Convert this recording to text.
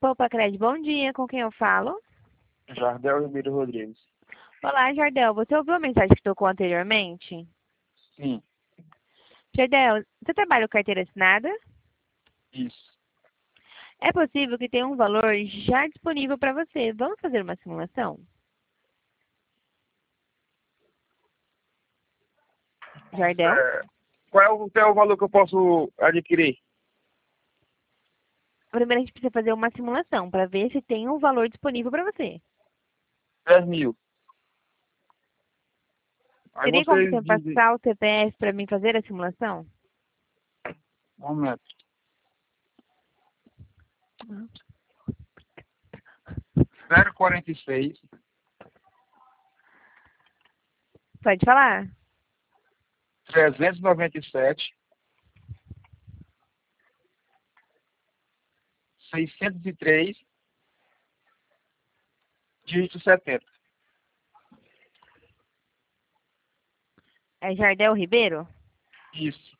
Poupa Crédito, bom dia. Com quem eu falo? Jardel Ribeiro Rodrigues. Olá, Jardel. Você ouviu a mensagem que tocou anteriormente? Sim, Jardel, você trabalha com carteira assinada? isso. É possível que tenha um valor já disponível para você. Vamos fazer uma simulação? Jardel? Qual é o valor que eu posso adquirir? Primeiro a gente precisa fazer uma simulação para ver se tem um valor disponível para você. 10 mil. Aí Teria como vocês você dizem... passar o CPF para mim fazer a simulação? Um momento. 046 Pode falar. 397 603 dígito 70. É Jardel Ribeiro? Isso.